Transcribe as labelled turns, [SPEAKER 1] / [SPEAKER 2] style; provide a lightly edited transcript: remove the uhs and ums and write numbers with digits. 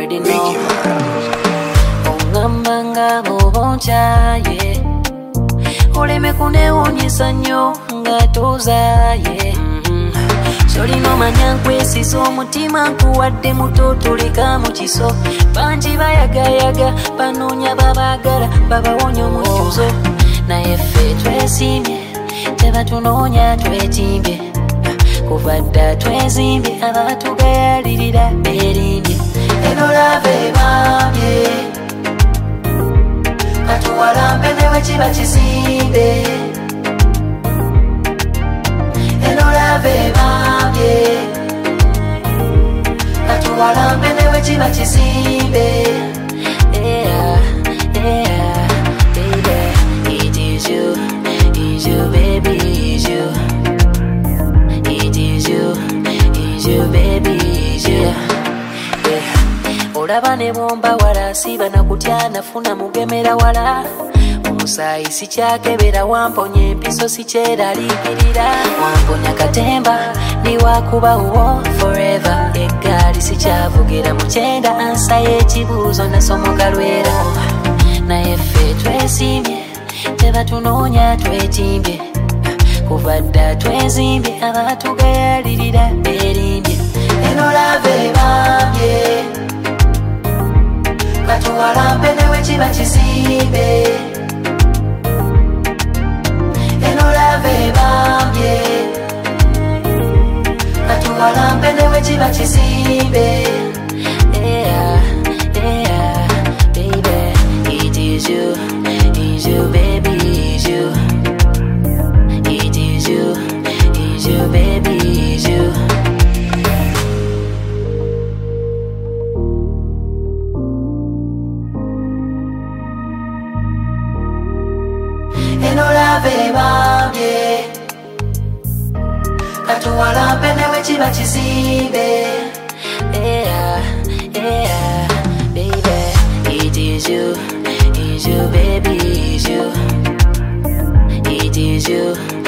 [SPEAKER 1] already know. Ongambanga bobonchaye oleme kunewunyisa nnyo nga tozaaye. Solino manya nkwesiza omutima nkuwadde mutotoleka mu kiso. Bangi bayagayaga banoonya babaagala babawonya omujjuzo. Naye ffe twesimbye tebatunoonya twetimbye. Kuva dda twezimbye abatugayalirira erimbye. Eno lava ebambye katuwalambe ne bwe kiba kizimbe. Eno lava ebambye katuwalambe ne bwe kiba kizimbe. Yeah, yeah, baby, it is you, baby, it's you. It is you, baby, it's you. Yeah. Olaba ne bomba wala siba na kutya nafuna mugemera wala. Omusaayi sikyakebera wamponya empiso sikyeraliikirira. Wamponya katemba niwakuba uwo forever. Eggaali sikyavugira mukyenda ansa y'ekibuuzo nasomoka lwera. Naye ffe twesimbye tebatunoonya twetimbye. Kuva dda twezimbye abatugayalirira erimbye. Eno lava ebambye katuwalambe ne bwe kiba kizimbe. Eno lava ebambye katuwalambe ne bwe kiba kizimbe. Yeah, yeah, baby, it is you, baby, it's you. It is you, baby, it's you. Eno lava ebambye katuwalambe ne bwe kiba kizimbe. Yeah, yeah, baby, it is you, baby, it's you. It is you.